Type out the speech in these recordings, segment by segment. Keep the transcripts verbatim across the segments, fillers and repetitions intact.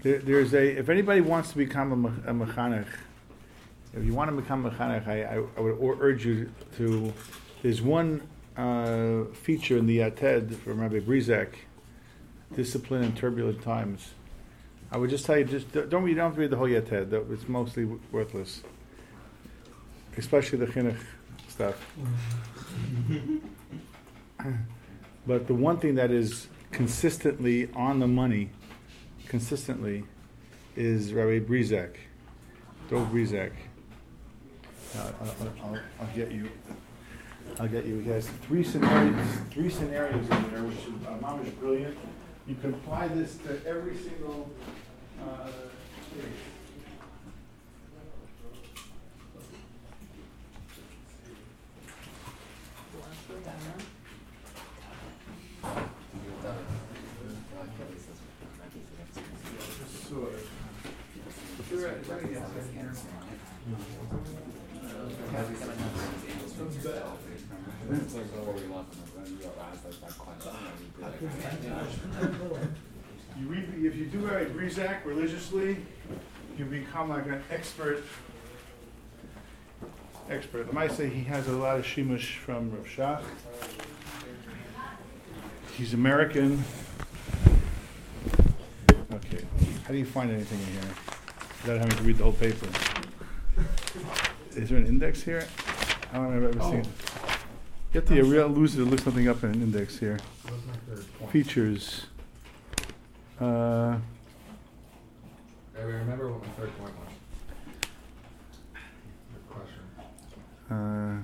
There, there's a, if anybody wants to become a, me- a mechanech, if you want to become a mechanech, I, I, I would or- urge you to, there's one uh, feature in the Yated from Rabbi Brizek, Discipline in Turbulent Times. I would just tell you, just don't read, you don't have to read the whole Yated, though. It's mostly w- worthless. Especially the chinuch stuff. But the one thing that is consistently on the money, consistently, is Rabbi Brizek, Dov Brizek. Uh, I'll, I'll, I'll get you. I'll get you. He has three scenarios, three scenarios in there, which is, uh, mom is brilliant. You can apply this to every single uh, case. You read, if you do a Brizak religiously, you become like an expert. Expert. I might say he has a lot of shimush from Rav Shach. He's American. Okay. How do you find anything in here without having to read the whole paper? Is there an index here? I don't know if I've ever Oh. seen. You have to be a real loser to look something up in an index here. What's my third point? Features. Uh, I remember what my third point was. Good question. uh,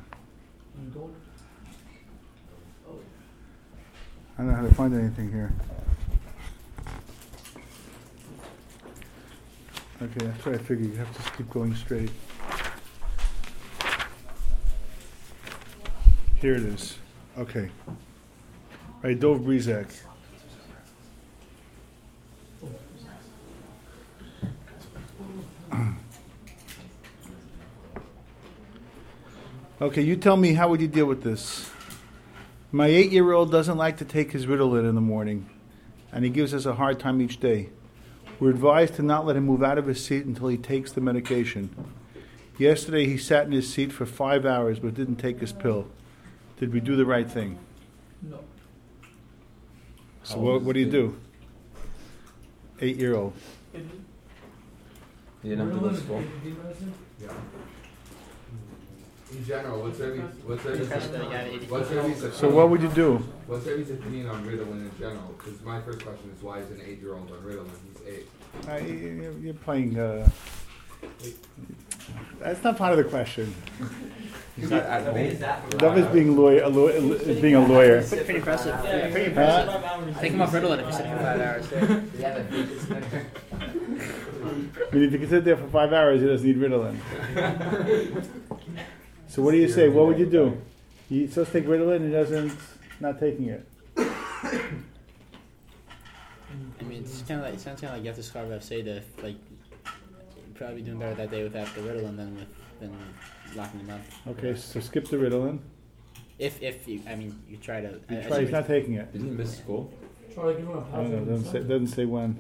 I don't know how to find anything here. Okay, that's what I figured. You have to just keep going straight. Here it is. Okay. All right, Dov Brizek. Okay, you tell me, how would you deal with this? My eight-year-old doesn't like to take his Ritalin in the morning, and he gives us a hard time each day. We're advised to not let him move out of his seat until he takes the medication. Yesterday, he sat in his seat for five hours but didn't take his pill. Did we do the right thing? No. So what, what do you do? Eight-year-old. You didn't have to go to school? Yeah. In general, what's every what's every Especially what's every So what would you do? what's everybody's opinion on Ritalin in general? Because my first question is, why is an eight-year-old on Ritalin? He's eight. Uh, you- you're playing... Uh, that's not part of the question. He's not at home. Dov is being, lawyer, a law- is being a lawyer. Pretty impressive. Yeah, Pretty Huh? impressive. Take him off Ritalin if you sit for five hours. I mean, if you can sit there for five hours, he doesn't need Ritalin. So what do you say? What would you do? He's supposed to take Ritalin and he doesn't, not taking it. I mean, it's kind of like, it sounds kind of like you have to scarf Rav Seda, like, you'd probably be doing better that day without the Ritalin than with than locking him up. Okay, so skip the Ritalin. If if you, I mean, you try to. You I- I try, see he's what not taking it. Didn't he miss school? Try to give him a I don't know, positive doesn't say, incentive. doesn't say when.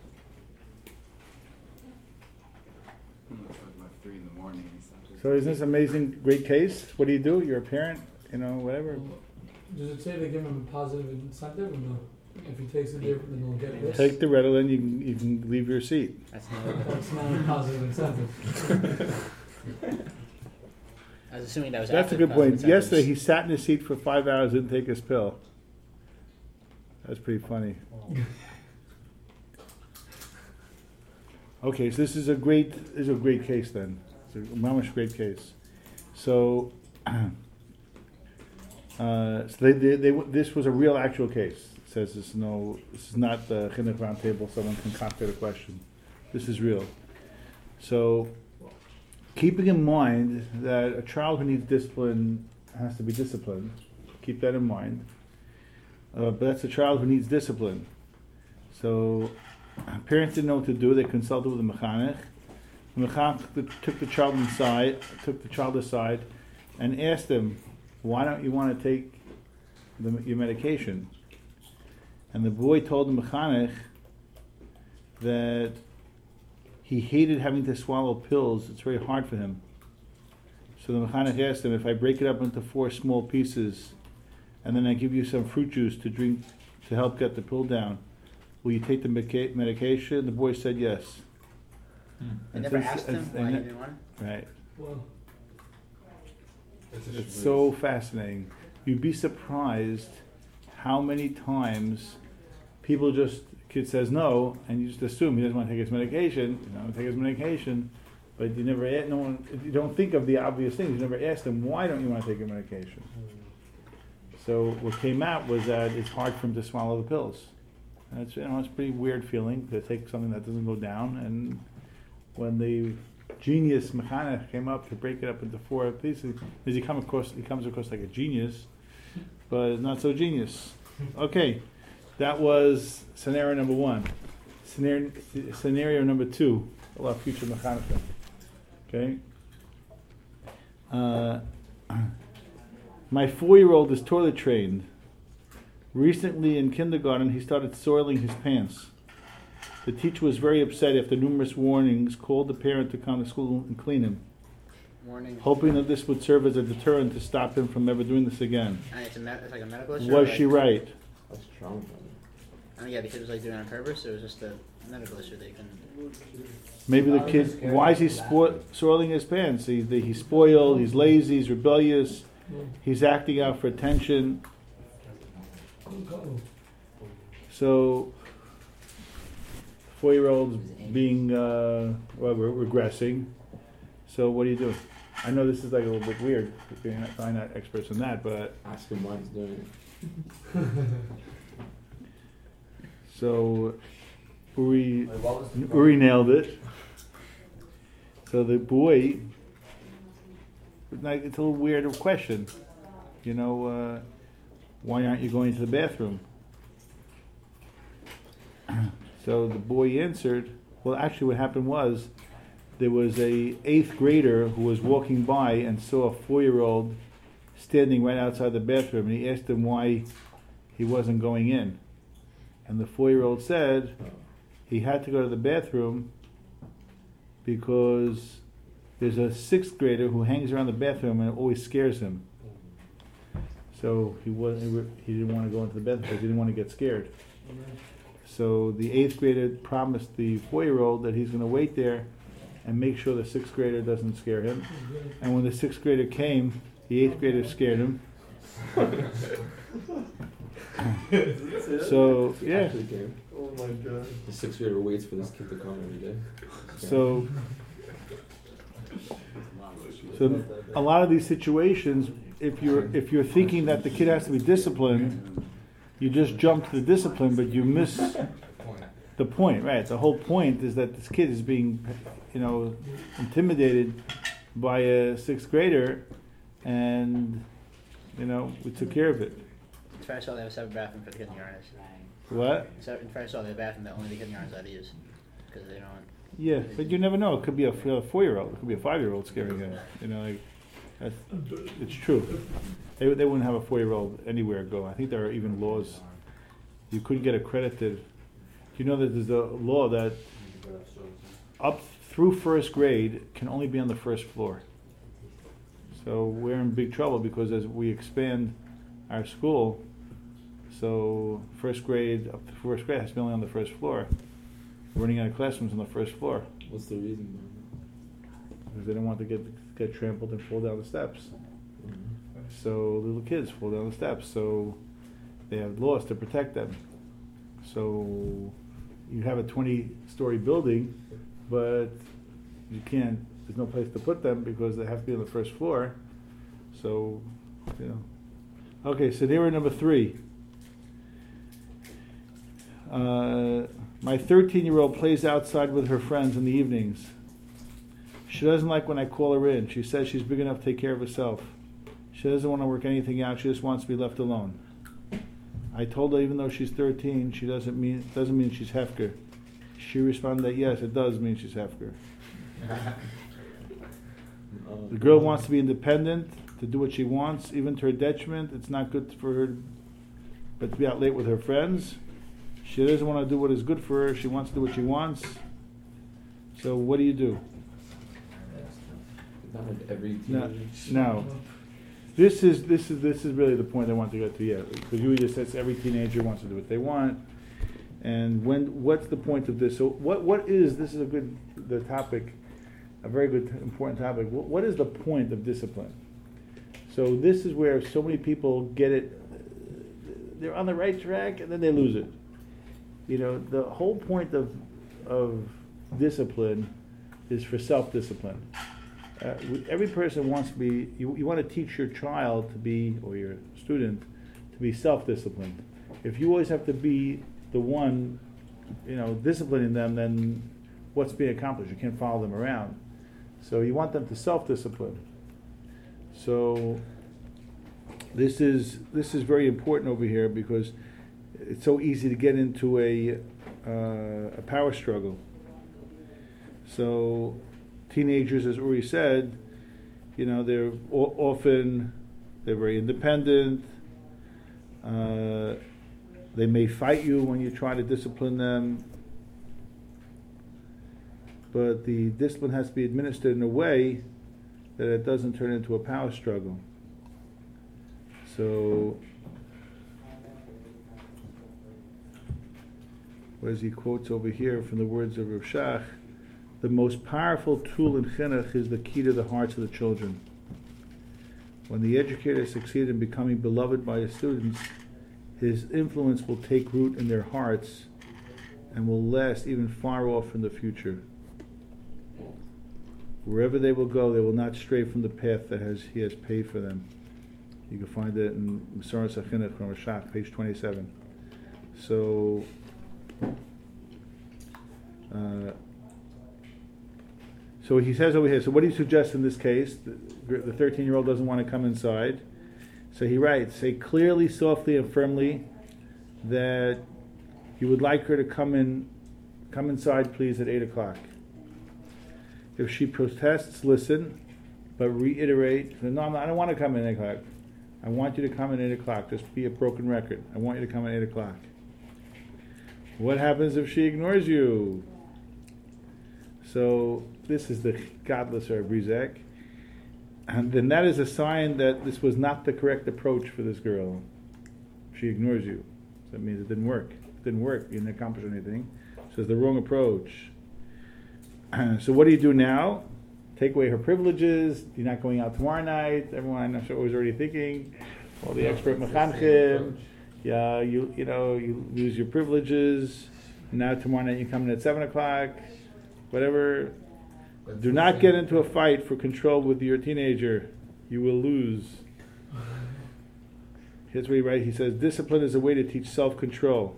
Three in the morning and stuff. So isn't this amazing, great case? What do you do? You're a parent, you know, whatever. Does it say they give him a positive incentive or no? If he takes it different, then he'll get this. Take the Ritalin, you can, you can leave your seat. That's not. That's not a positive incentive. I was assuming that was. That's after a good the point. positive Yesterday, he incentives. sat in his seat for five hours, didn't take his pill. That's pretty funny. Okay, so this is a great, this is a great case then. It's a mamish great case. So, uh, so they, they, they, this was a real actual case. It says this no, this is not the chinuch round table. Someone concocted a question. This is real. So, keeping in mind that a child who needs discipline has to be disciplined. Keep that in mind. Uh, but that's a child who needs discipline. So, parents didn't know what to do. They consulted with the mechanech. The mechanech took the child inside, took the child aside, and asked him, "Why don't you want to take the, your medication?" And the boy told the mechanech that he hated having to swallow pills. It's very hard for him. So the mechanech asked him, if I break it up into four small pieces, and then I give you some fruit juice to drink to help get the pill down, will you take the medica- medication? The boy said yes. I And never since- asked him and- why and he it- didn't want it. Right. Well, It's, a It's schmooze. so fascinating. You'd be surprised how many times people just, kid says no, and you just assume he doesn't want to take his medication. You know, take his medication, but you never, a- no one, you don't think of the obvious things. You never ask them, why don't you want to take your medication? So what came out was that it's hard for him to swallow the pills. And it's, you know, it's a pretty weird feeling to take something that doesn't go down. And when the genius mechanech came up to break it up into four pieces, does he come across? He comes across like a genius, but not so genius. Okay, that was scenario number one. Scenario, scenario number two. A lot of future mechanech. Okay. Uh, my four-year-old is toilet trained. Recently in kindergarten, he started soiling his pants. The teacher was very upset after numerous warnings, called the parent to come to school and clean him, Warning. hoping that this would serve as a deterrent to stop him from ever doing this again. And it's, a me- it's like a medical issue. Was or she like, right? That's trauma. I mean, yeah, the kid was like doing it on purpose, or it was just a medical issue that you couldn't. Maybe the kid, why is he spo- soiling his pants? He, he's spoiled, he's lazy, he's rebellious, no. he's acting out for attention. Uh-oh. So, four-year-old's being, uh, well, we're regressing. So what are you doing? I know this is like a little bit weird, because you're not, I'm not experts in that, but Ask him why he's doing it. so Uri, Uri nailed it. So the boy, it's like- it's a little weird of a question. You know, uh, why aren't you going to the bathroom? So the boy answered, well, actually what happened was, there was a eighth grader who was walking by and saw a four-year-old standing right outside the bathroom, and he asked him why he wasn't going in. And the four-year-old said he had to go to the bathroom because there's a sixth grader who hangs around the bathroom and it always scares him. So he wasn't, he didn't want to go into the bathroom because he didn't want to get scared. So the eighth grader promised the four-year-old that he's going to wait there and make sure the sixth grader doesn't scare him. And when the sixth grader came, the eighth grader scared him. So yeah, Actually came. Oh my god. The sixth grader waits for this kid to come every day. so so a lot of these situations, if you're if you're thinking that the kid has to be disciplined, you just jump to the discipline, but you miss Point. the point, right? The whole point is that this kid is being, you know, intimidated by a sixth grader, and you know we took care of it. In fact, I saw they have a separate bathroom for the kindergartners. What? So, in fact, I saw they have a bathroom that only the kindergartners allowed to use because they don't. Yeah, but you never know. It could be a, a four-year-old. It could be a five-year-old scaring him. You know, like that's, it's true. They they wouldn't have a four-year-old anywhere go. I think there are even laws. You couldn't get accredited. You know that there's a law that up through first grade can only be on the first floor. So we're in big trouble because as we expand our school, so first grade up to first grade has to be only on the first floor. We're running out of classrooms on the first floor What's the reason? because they don't want to get get trampled and fall down the steps. Mm-hmm. So little kids fall down the steps. So they have laws to protect them. So you have a twenty-story building, but you can't. There's no place to put them because they have to be on the first floor. So, you know. Okay, scenario number three. Uh, my thirteen-year-old plays outside with her friends in the evenings. She doesn't like when I call her in. She says she's big enough to take care of herself. She doesn't want to work anything out. She just wants to be left alone. I told her even though she's thirteen, she doesn't mean doesn't mean she's Hefker. She responded that yes, it does mean she's Hefker. The girl wants to be independent, to do what she wants, even to her detriment. It's not good for her, but to be out late with her friends. She doesn't want to do what is good for her. She wants to do what she wants. So what do you do? Not with every No, teenager. no. This is this is this is really the point I want to get to. Yeah, because you just said every teenager wants to do what they want, and when what's the point of this? So what what is this is a good the topic, a very good important topic. What, what is the point of discipline? So this is where so many people get it. They're on the right track and then they lose it. You know, the whole point of of discipline is for self-discipline. Uh, we, every person wants to be, you, you want to teach your child to be, or your student, to be self-disciplined. If you always have to be the one, you know, disciplining them, then what's being accomplished? You can't follow them around. So you want them to self-discipline. So this is this is very important over here because it's so easy to get into a uh, a power struggle. So teenagers, as Uri said, you know, they're o- often they're very independent. Uh, they may fight you when you try to discipline them, but the discipline has to be administered in a way that it doesn't turn into a power struggle. So, as he quotes over here from the words of Rav Shach, the most powerful tool in chinuch is the key to the hearts of the children. When the educator succeeds in becoming beloved by his students, his influence will take root in their hearts and will last even far off in the future. Wherever they will go, they will not stray from the path that has he has paved for them. You can find it in Masaras HaChinuch from Rashach, page twenty-seven. So, uh, so he says over here, so what do you suggest in this case? The thirteen-year-old doesn't want to come inside. So he writes, say clearly, softly, and firmly that you would like her to come in, come inside, please, at eight o'clock. If she protests, listen, but reiterate, no, I'm not, I don't want to come in at eight o'clock. I want you to come at eight o'clock. Just be a broken record. I want you to come at eight o'clock. What happens if she ignores you? So this is the godless Rav Rizek. And then that is a sign that this was not the correct approach for this girl. She ignores you. So that means it didn't work. It didn't work. You didn't accomplish anything. So it's the wrong approach. So what do you do now? Take away her privileges. You're not going out tomorrow night. Everyone I'm sure was already thinking. All the expert mechanchim. Yeah, you you know you lose your privileges. Now tomorrow night you come in at seven o'clock. Whatever. Do not get into a fight for control with your teenager. You will lose. Here's what he writes. He says, discipline is a way to teach self-control.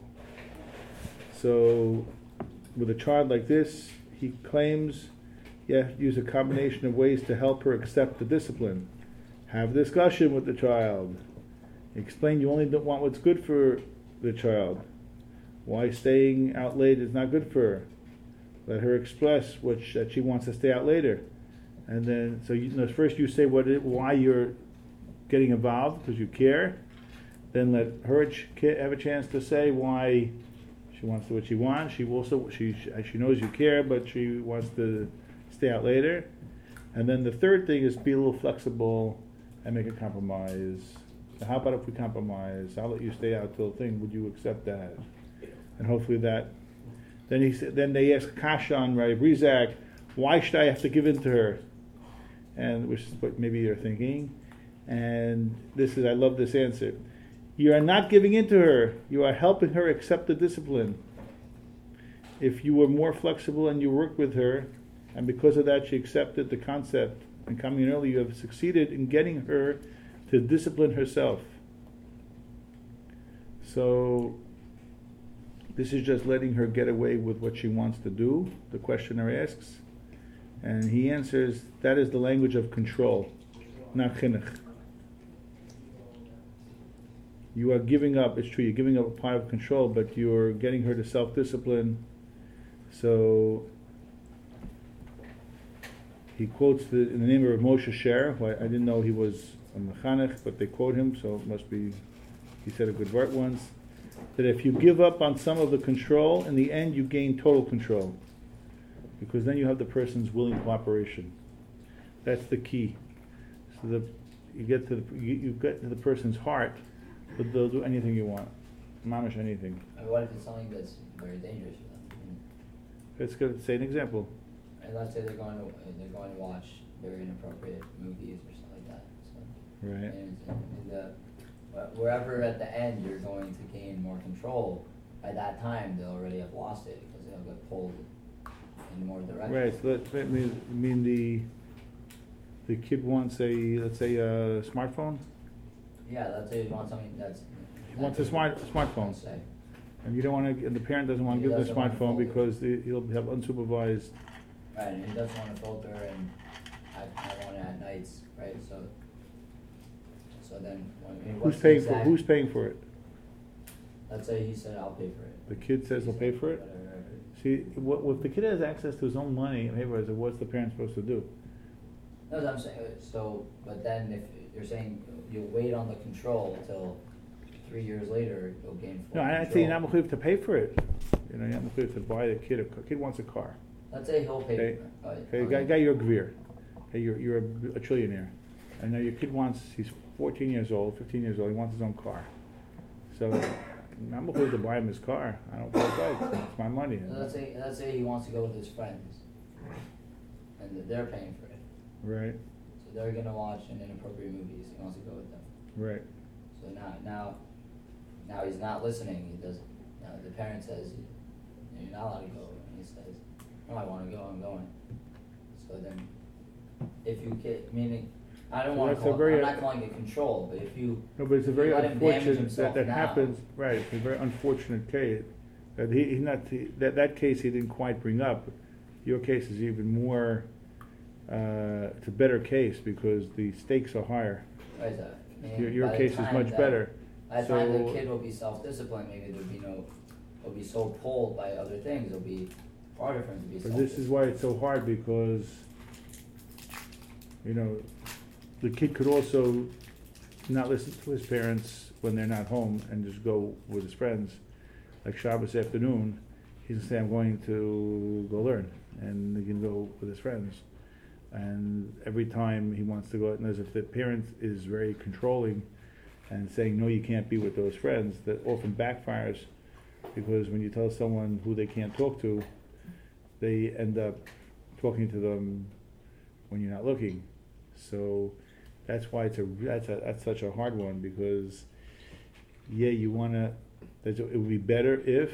So, with a child like this, he claims you have to use a combination of ways to help her accept the discipline. Have a discussion with the child. Explain you only don't want what's good for the child. Why staying out late is not good for her. Let her express what she, that she wants to stay out later, and then so you, you know, first you say what it, why you're getting involved because you care. Then let her ch- have a chance to say why she wants to do what she wants. She also she she knows you care, but she wants to stay out later. And then the third thing is be a little flexible and make a compromise. So how about if we compromise? I'll let you stay out till the thing. Would you accept that? And hopefully that. Then he said. Then they ask Kasha on Rav Rizak, why should I have to give in to her? And which is what maybe you're thinking. And this is, I love this answer. You are not giving in to her. You are helping her accept the discipline. If you were more flexible and you worked with her, and because of that she accepted the concept and coming in early, you have succeeded in getting her to discipline herself. So this is just letting her get away with what she wants to do, the questioner asks. And he answers, that is the language of control, not chinuch. You are giving up, it's true, you're giving up a part of control, but you're getting her to self-discipline. So he quotes the, in the name of Moshe Sher, who I, I didn't know he was a mechanech, but they quote him, so it must be, he said a good word once, that if you give up on some of the control, in the end you gain total control. because then you have the person's willing cooperation. That's the key. So the you get to the you, you get to the person's heart, but they'll do anything you want, mamish anything. And what if it's something that's very dangerous for them? Let's go say an example. And let's say they're going to they're going to watch very inappropriate movies or something like that. So, Right. And, and, and the, but wherever at the end you're going to gain more control, by that time they'll already have lost it because they'll get pulled in more directions. Right. So let, let me I mean the the kid wants a let's say a smartphone. Yeah, let's say you want something that's. He wants a smart smartphone. Let's say. And you don't want to, and the parent doesn't want He to give the doesn't want to smartphone fold it. because the, he'll have unsupervised. Right, and he doesn't want to filter, and I, I want it at nights, right? So, so then, when, I mean, what's Who's the paying for? exact- Who's paying for it? Let's say he said, "I'll pay for it." The kid says he'll pay for it. Whatever. See, what, if the kid has access to his own money, and everybody says, what's the parent supposed to do? No, I'm saying, uh, so, but then if you're saying you'll wait on the control until three years later, you'll gain full No, control. I'm not saying you're not going to pay for it. You know, you're not going to buy the kid a car. Kid wants a car. Let's say he'll pay Okay. for it. Okay, guy, guy, you're a gvir. Okay, you're you're a, a trillionaire, and now your kid wants. He's fourteen years old, fifteen years old. He wants his own car. So I'm going to buy him his car. I don't care what it's my money. So let's say, let's say he wants to go with his friends, and that they're paying for it. Right, So they're gonna watch an inappropriate movies. He wants to go with them. right. So now, now, now he's not listening. He doesn't. Now the parent says, "You're not allowed to go," and he says, "No, I want to go. I'm going." So then, if you get, meaning, I don't So want to that's a call. very- I'm not calling it control, but if you, No, but it's a You very let him damage unfortunate that himself that now. happens. Right, it's a very unfortunate case. That he, he's not he, that that case he didn't quite bring up. Your case is even more. Uh, it's a better case because the stakes are higher. what is that? Meaning Your, your by the case is time much that- better. By the time the So- kid will be self-disciplined, maybe there'll be no, will be so pulled by other things. It'll be harder for him to be But self-disciplined. this is why it's so hard because, you know, the kid could also not listen to his parents when they're not home and just go with his friends. Like Shabbos afternoon, he's gonna say, I'm going to go learn, and he can go with his friends. And every time he wants to go out, and as if the parent is very controlling and saying, no, you can't be with those friends, that often backfires because when you tell someone who they can't talk to, they end up talking to them when you're not looking. So that's why it's a that's a, that's such a hard one because yeah, you wanna. It would be better if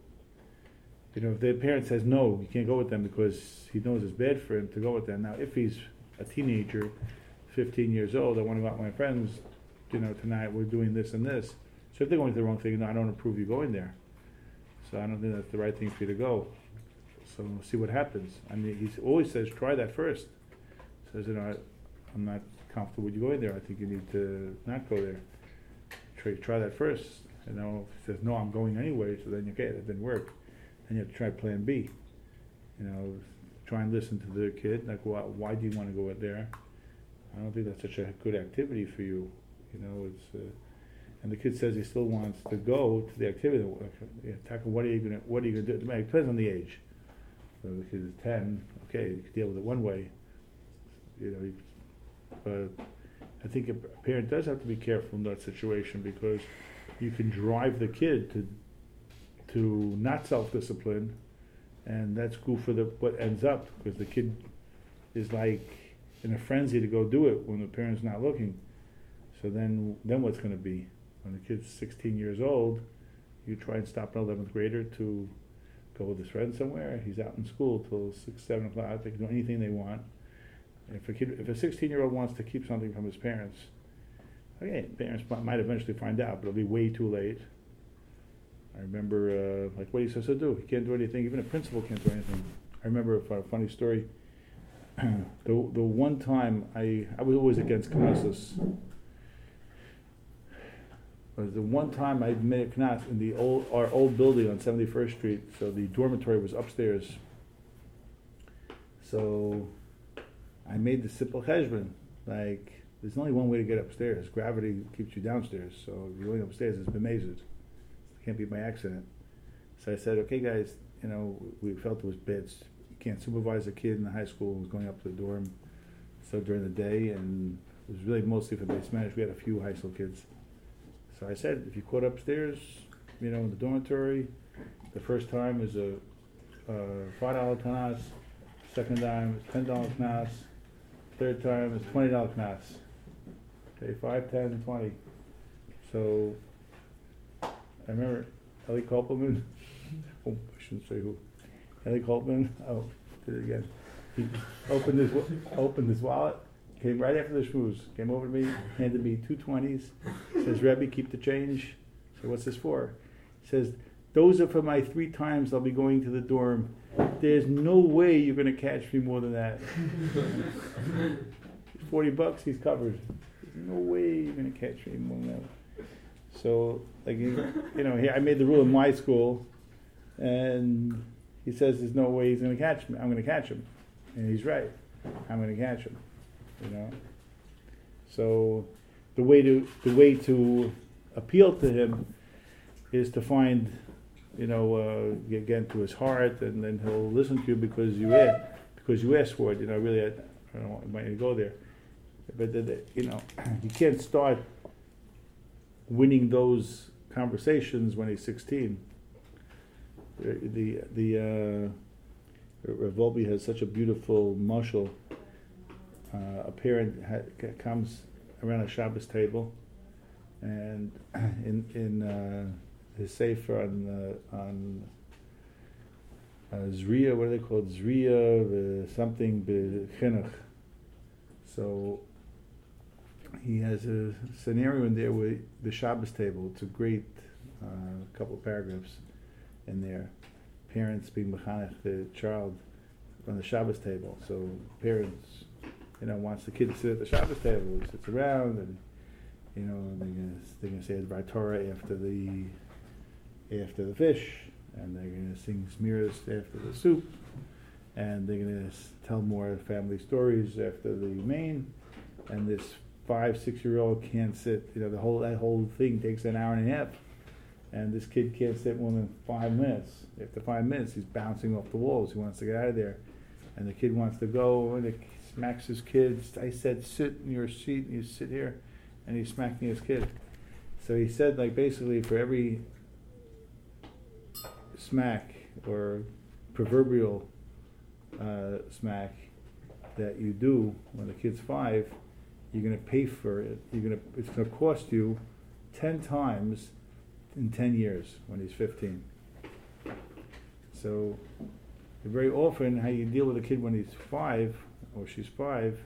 you know if the parent says no, you can't go with them because he knows it's bad for him to go with them. Now, if he's a teenager, fifteen years old, I want to go out with my friends. You know, tonight we're doing this and this. So if they're going to the wrong thing, no, I don't approve you going there. So I don't think that's the right thing for you to go. So we'll see what happens. I mean, he always says, try that first. Says, you know, I, I'm not comfortable with you going there. I think you need to not go there. Try, try that first. You know, if he says, no, I'm going anyway, so then, okay, that didn't work. Then you have to try plan B. You know, try and listen to the kid. Like, why, why do you want to go out there? I don't think that's such a good activity for you. You know, it's... Uh, and the kid says he still wants to go to the activity. Yeah, Taka, what are you gonna What are you gonna do? It depends on the age. So the kid is ten. Okay, you can deal with it one way. You know, you- but I think a parent does have to be careful in that situation because you can drive the kid to to not self-discipline, and that's good for the what ends up because the kid is like in a frenzy to go do it when the parent's not looking. So then, then what's going to be? When the kid's sixteen years old, you try and stop an eleventh grader to go with his friends somewhere. He's out in school till six, seven o'clock. They can do anything they want. If a kid, if a sixteen-year-old wants to keep something from his parents, okay, parents might, might eventually find out, but it'll be way too late. I remember, uh, like, what are you supposed to do? He can't do anything. Even a principal can't do anything. I remember a funny story. the the one time I I was always against knesses. Was the one time I made a knas in the old our old building on seventy-first Street. So the dormitory was upstairs. So I made the simple cheshbon, like there's only one way to get upstairs. Gravity keeps you downstairs. So if you're going upstairs, it's bemazed. It can't be by accident. So I said, okay, guys, you know, we felt it was bad, can't supervise a kid in the high school who's going up to the dorm. So during the day, and it was really mostly for base management. We had a few high school kids. So I said, if you caught upstairs, you know, in the dormitory, the first time is a uh, five dollar knas, second time is ten dollar knas, third time is twenty dollar knas. Okay, five, ten, and twenty. So I remember Ellie Kopelman. Oh, I shouldn't say who. Ellie Kopelman. Oh, did it again. He opened his opened his wallet. Came right after the schmooze. Came over to me, handed me two twenties. Says, Rebbe, keep the change. I said, what's this for? He says, those are for my three times I'll be going to the dorm. There's no way you're going to catch me more than that. Forty bucks, he's covered. There's no way you're going to catch me more than that. So, like, you know, he, I made the rule in my school, and he says there's no way he's going to catch me. I'm going to catch him, and he's right. I'm going to catch him. You know. So, the way to the way to appeal to him is to find, you know, uh, get, get into his heart, and then he'll listen to you because you ask, because you ask for it. You know, really, I, I don't want to go there, but the, the, you know, you can't start winning those conversations when he's sixteen. The the, the uh, Rav Wolbe has such a beautiful mashal. Uh, a parent ha- comes around a Shabbos table, and in in uh, his sefer on uh, on uh, Zriya, what are they called? Zriya uh, something b'chinuch. So he has a scenario in there with the Shabbos table. It's a great uh, couple of paragraphs in there. Parents being mechanech the child on the Shabbos table. So parents, you know, wants the kid to sit at the Shabbos table. He sits around, and you know they're gonna they're gonna say Dvar Torah after the after the fish, and they're gonna sing Smiras after the soup, and they're gonna tell more family stories after the main, and this five, six-year-old can't sit. You know, the whole that whole thing takes an hour and a half, and this kid can't sit more than five minutes. After five minutes, he's bouncing off the walls. He wants to get out of there, and the kid wants to go, and he smacks his kid. I said, sit in your seat, and you sit here, and he's smacking his kid. So he said, like, basically, for every smack or proverbial uh, smack that you do when the kid's five, you're going to pay for it. You're going to. It's going to cost you ten times in ten years when he's fifteen. So, very often, how you deal with a kid when he's five or she's five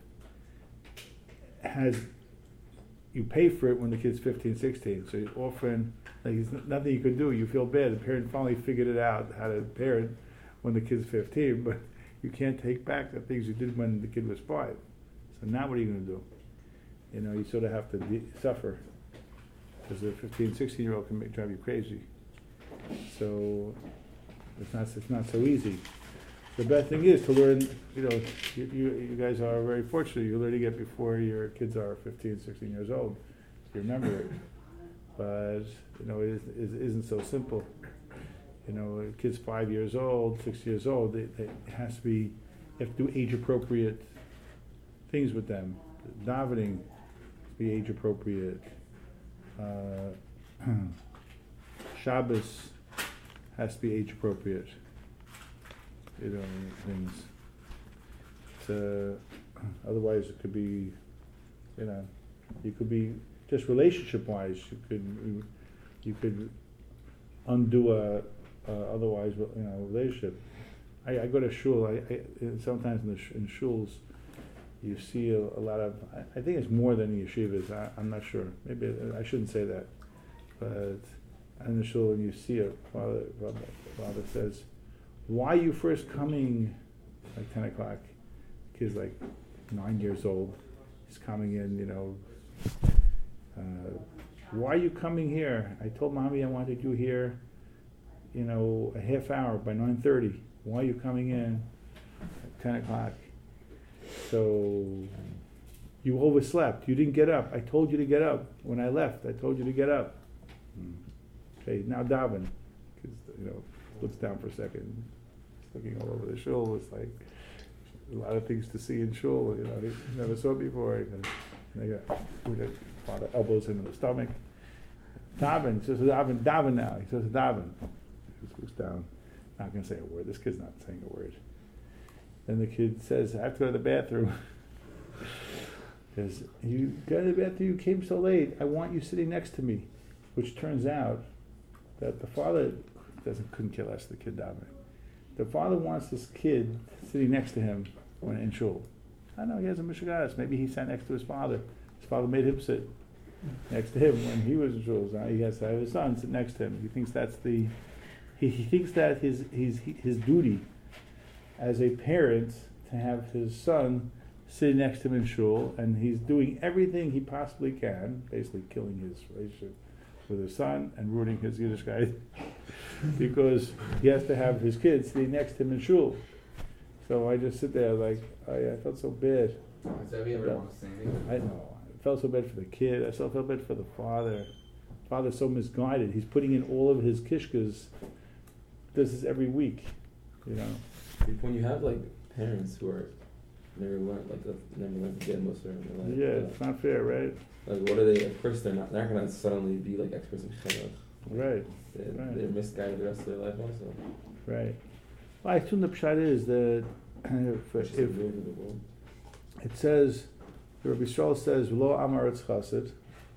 has you pay for it when the kid's fifteen, sixteen. So you often, like, there's nothing you could do. You feel bad. The parent finally figured it out how to parent when the kid's fifteen, but you can't take back the things you did when the kid was five. So now what are you going to do? You know, you sort of have to de- suffer, because a fifteen, sixteen-year-old can make, drive you crazy. So it's not it's not so easy. The best thing is to learn. You know, you, you, you guys are very fortunate. You're learning it before your kids are fifteen, sixteen years old. You remember it, but you know, it, is, it isn't so simple. You know, a kid's five years old, six years old. It, it has to be. You have to do age-appropriate things with them. Davening, be age-appropriate. Uh, Shabbos has to be age-appropriate. You know, things. So, otherwise, it could be, you know, you could be just relationship-wise. You could, you could undo a, a otherwise, you know, relationship. I, I go to shul. I, I sometimes in the sh- in shuls, you see a, a lot of. I, I think it's more than yeshivas. I, I'm not sure. Maybe I shouldn't say that, but in the shul, when you see a father, father, father says, "Why are you first coming?" Like ten o'clock. Kid's like nine years old. He's coming in. You know. Uh, why are you coming here? I told mommy I wanted you here. You know, a half hour by nine thirty. Why are you coming in at ten o'clock? So you overslept. You didn't get up. I told you to get up when I left. I told you to get up. Okay, now daven. You know, looks down for a second. looking all over the shul. It's like a lot of things to see in shul. You know, he never saw before. And they got we got a lot of elbows into the stomach. Daven, he says daven, daven now. He says daven. He just looks down. Not gonna say a word. This kid's not saying a word. Then the kid says, "I have to go to the bathroom." Because you got to the bathroom. You came so late. I want you sitting next to me. Which turns out that the father doesn't couldn't care less the kid davening. The father wants this kid sitting next to him when in shul. I know he has a mishigas. Maybe he sat next to his father. His father made him sit next to him when he was in shul. So now he has to have his son sit next to him. He thinks that's the he, he thinks that his his his duty as a parent to have his son sitting next to him in shul, and he's doing everything he possibly can, basically killing his relationship with his son and ruining his Yiddishkeit, because he has to have his kids sitting next to him in shul. So I just sit there like, I, I felt so bad. Has Debbie ever want to say anything? I know. I felt so bad for the kid. I also felt bad for the father. Father's so misguided. He's putting in all of his kishkas. Does this every week, you know. When you have like parents who are never learned, like uh, never learned to get most of their life. Yeah, uh, it's not fair, right? Like, what are they? Of course, they're not. They're not gonna suddenly be like experts in chinuch. Right. They, Right. They're misguided the rest of their life also. Right. Well, I assume the pshat is that if, Which is if the rule of the world. it says, the Rabbi Yisrael says, "Lo amaretz chassid,"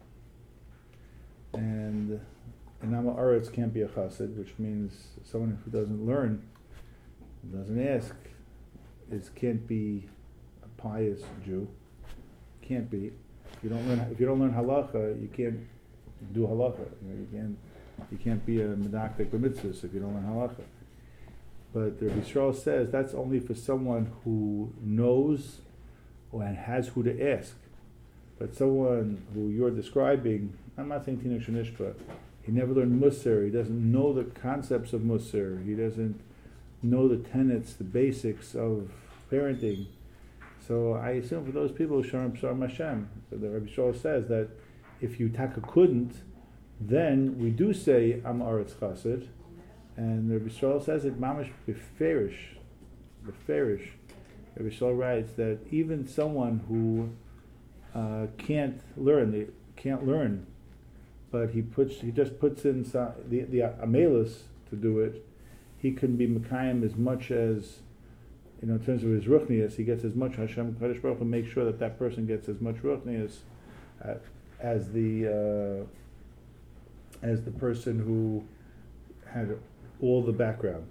and an amaretz can't be a chassid, which means someone who doesn't learn, doesn't ask, is can't be a pious Jew. Can't be. If you don't learn, if you don't learn halacha, you can't do halacha. You know, you can't, you can't be a medakdek b'mitzvahs if you don't learn halacha. But the Rabbi Yisrael says that's only for someone who knows and has who to ask. But someone who you're describing, I'm not saying Tino Shanishpa, he never learned Musar, he doesn't know the concepts of Musar, he doesn't know the tenets, the basics of parenting. So I assume for those people, Sharm Sharm Hashem, so the Rabbi Yisrael says that if you taka couldn't, then we do say Am Aretz Chassid, and the Rabbi Yisrael says it mamash beferish, beferish. Rabbi Yisrael writes that even someone who uh, can't learn, they can't learn, but he puts, he just puts in some, the the amelus to do it. He can be mekayim as much as, you know, in terms of his ruchnius, he gets as much. Hashem Kadosh Baruch Hu make sure that that person gets as much ruchnius uh, as the uh, as the person who had all the background.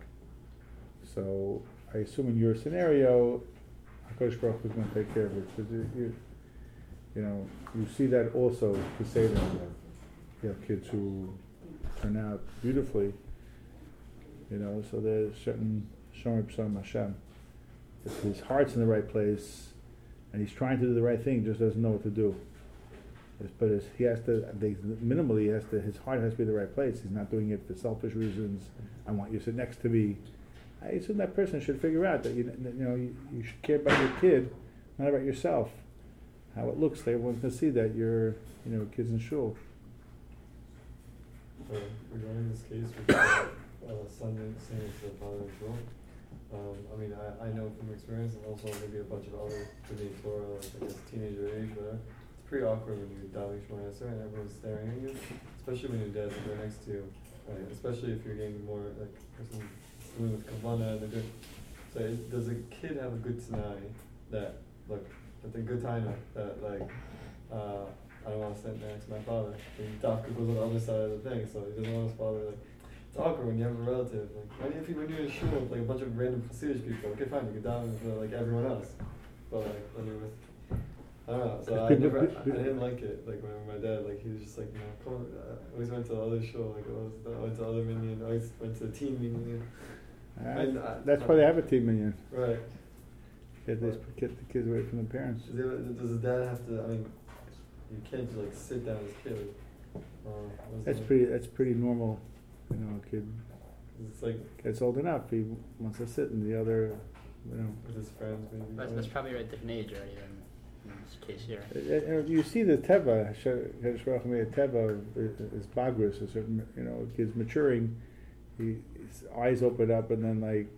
So I assume in your scenario, Hakadosh Baruch Hu is going to take care of it. Because you, you, you know, you see that also to say that you have kids who turn out beautifully. You know, so there's certain Shomer B'Sam Hashem. If his heart's in the right place, and he's trying to do the right thing, just doesn't know what to do. It's, but it's, he has to, they, minimally, he has to, his heart has to be in the right place. He's not doing it for selfish reasons. I want you to sit next to me. I assume that person should figure out that you, you know, you, you should care about your kid, not about yourself. How it looks, everyone's going to see that you're, you know, kids in shul. Uh, regarding this case with the uh, son saying to the father in shul, um, I mean, I, I know from experience, and also maybe a bunch of other B'nai Torah, like I guess teenager age, whatever. It's pretty awkward when you're davening Shemona Esrei and everyone's staring at you, especially when your dad's right next to you. Right? Especially if you're getting more like person doing with kavana and they're doing. So it, does a kid have a good tanai that look that they're good time that like uh, I don't want to sit next to my father. And Dafka goes on the other side of the thing, so he doesn't want his father like. It's awkward when you have a relative. Like, when, if you, when you're in shul with like a bunch of random Hasidic people, okay, fine, you can daven for like everyone else. But like when you're with, I don't know. So I never, I, I didn't like it. Like when my dad, like he was just like, you know, come on. I always went to the other shul. Like I was, I went to other minyan. I always went to the team minyan. Uh, And, uh, that's why they have a team minyan. Right. Get, this, get the kids away from the parents. Does, it, does his dad have to? I mean, you can't just like sit down with his kid. Uh, what's That's the- pretty. That's pretty normal. You know, a kid It's like gets old enough, he wants to sit, and the other, you know. with his friends maybe. That's, that's probably a different age already than in this case here. Uh, uh, You see the teva. Kadosh Baruch Hu made a teva is bagris. A certain, you know, a kid's maturing. He, his eyes open up, and then like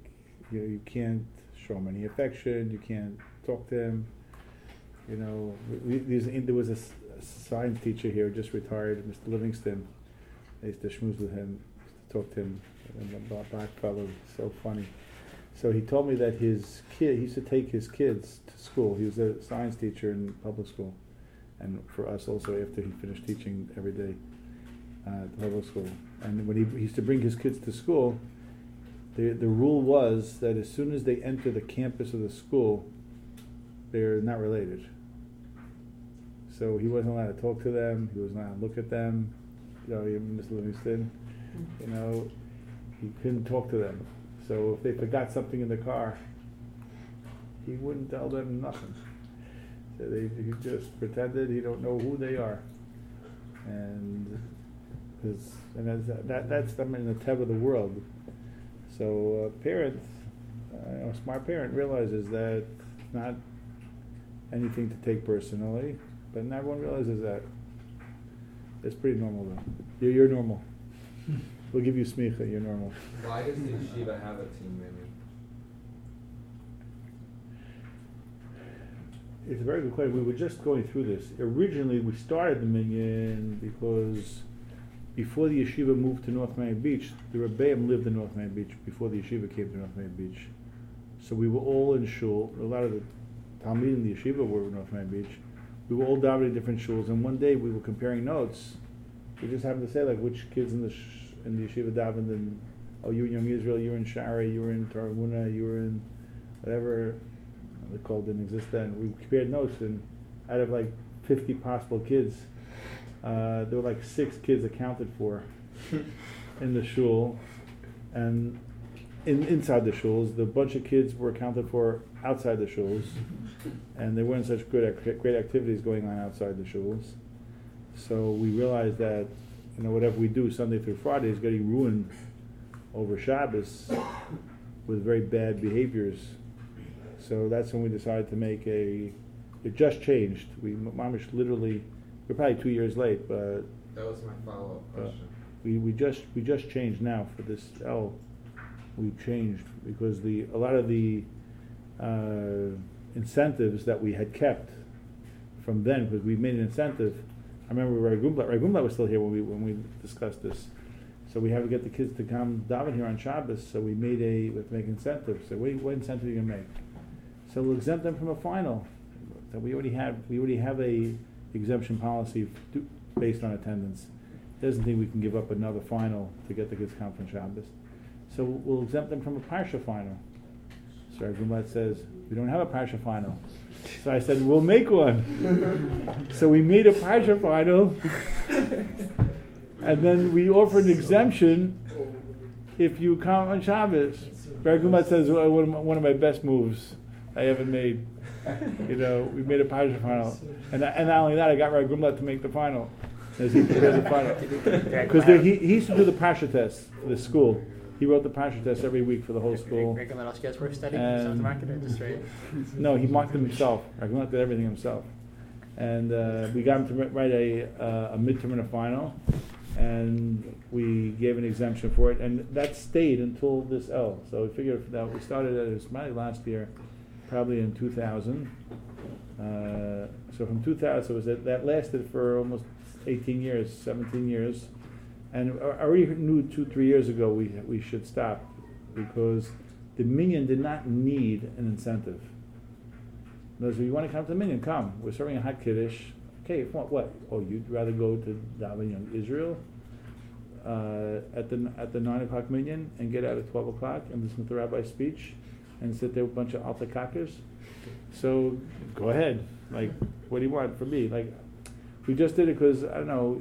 you know, you can't show him any affection. You can't talk to him. You know, we, these, there was a, s- a science teacher here, just retired, Mister Livingston. I used to schmooze with him, used to talk to him, and a black black fellow, so funny. So he told me that his kid, he used to take his kids to school. He was a science teacher in public school, and for us also after he finished teaching every day uh, at the public school. And when he, he used to bring his kids to school, the the rule was that as soon as they enter the campus of the school, they're not related. So he wasn't allowed to talk to them. He wasn't allowed to look at them. You know, even Mister Livingston, you know, he couldn't talk to them. So if they forgot something in the car, he wouldn't tell them nothing. So they, he just pretended he don't know who they are. And cause, and that's, that, that's I mean, the teb of the world. So a parent, uh, a smart parent realizes that it's not anything to take personally, but not everyone realizes that. It's pretty normal though. You're, you're normal. We'll give you smicha, you're normal. Why does the yeshiva have a team menu? It's a very good question. We were just going through this. Originally, we started the minyan because before the yeshiva moved to North Miami Beach, the Rebbeim lived in North Miami Beach before the yeshiva came to North Miami Beach. So we were all in shul. A lot of the Talmud in the yeshiva were in North Miami Beach. We were all davening in different shuls, and one day we were comparing notes. We just happened to say like which kids in the sh- in the yeshiva davened, and oh, you were in Young Israel, you were in Shari, you were in Tarawuna, you were in whatever the call didn't exist then. We compared notes, and out of like fifty possible kids, uh, there were like six kids accounted for in the shul, and in inside the shuls, the bunch of kids were accounted for outside the shuls, and there weren't such good ac- great activities going on outside the shuls. So we realized that, you know, whatever we do Sunday through Friday is getting ruined over Shabbos with very bad behaviors. So that's when we decided to make a. It just changed. We mamish literally, we're probably two years late, but That was my follow-up uh, question. we we just we just changed now for this L. We changed because the a lot of the uh, incentives that we had kept from then, because we made an incentive. I remember Ray Gumblat, Ray Gumblat was still here when we when we discussed this. So we have to get the kids to come daven here on Shabbos. So we made a we have to make incentives. So what, what incentive are you gonna make? So we'll exempt them from a final. So we already have we already have a exemption policy to, based on attendance. Doesn't think we can give up another final to get the kids to come from Shabbos. So we'll exempt them from a parsha final. So Ray Gumblat says we don't have a parsha final. So I said, we'll make one. So we made a parsha final, and then we offered an exemption if you come on Shabbos. Bar Gumat says, well, one of my, one of my best moves I ever made. You know, we made a parsha final. And, and not only that, I got Bar Gumat to make the final, as he prepared the final. Because he, he used to do the parsha test for the school. He wrote the parsha test every week for the whole school. Recommend us guys work study? He's not the marketer, just right? No, he marked them himself. Ragumat did everything himself. And uh, we got him to write a, uh, a midterm and a final, and we gave an exemption for it, and that stayed until this L. So we figured that we started it, it was probably last year, probably in two thousand. Uh, so from two thousand, so it was that, that lasted for almost eighteen years, seventeen years. And I already knew two, three years ago we we should stop, because the minyan did not need an incentive. In other words, if you want to come to the minyan, come. We're serving a hot kiddush. Okay, what? What? Oh, you'd rather go to daven Young Israel uh, at the at the nine o'clock minyan and get out at twelve o'clock and listen to the rabbi's speech and sit there with a bunch of altakakers? So go ahead. Like, what do you want from me? Like, we just did it because I don't know.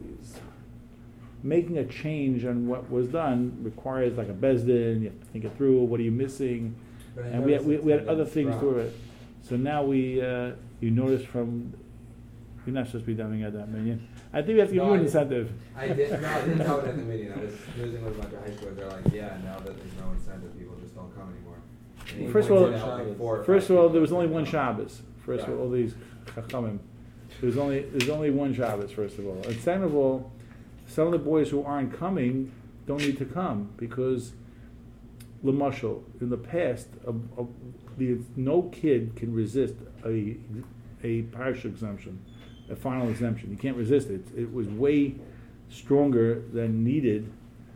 Making a change on what was done requires like a bezdin. You have to think it through. What are you missing? But I And we had, we, we had other noticed things to attendance it. So now we, uh, you notice from, you're not supposed to be dumbing at that minyan. I think we have to give No, you an I- incentive. I did, no, I didn't tell it at the meeting. I was using with a bunch of high schoolers. They're like, yeah, now that there's no incentive, people just don't come anymore. And he First of all, pointed out, like, four or First five of all, people there was that only didn't one come. Shabbos. First of Right. all, all these chachamim. There's only there's only one Shabbos. First of all, and second of all, some of the boys who aren't coming don't need to come, because Lamashal, in the past, a, a, the, no kid can resist a a partial exemption, a final exemption. You can't resist it. It was way stronger than needed.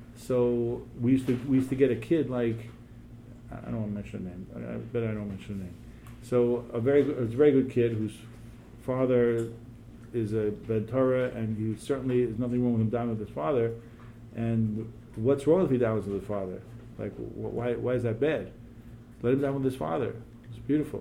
So we used to we used to get a kid like, I don't want to mention a name. I, I bet I don't mention a name. So a very good, a very good kid whose father is a bed Torah, and he certainly there's nothing wrong with him down with his father. And what's wrong if he down with his father? Like, wh- why why is that bad? Let him down with his father. It's beautiful.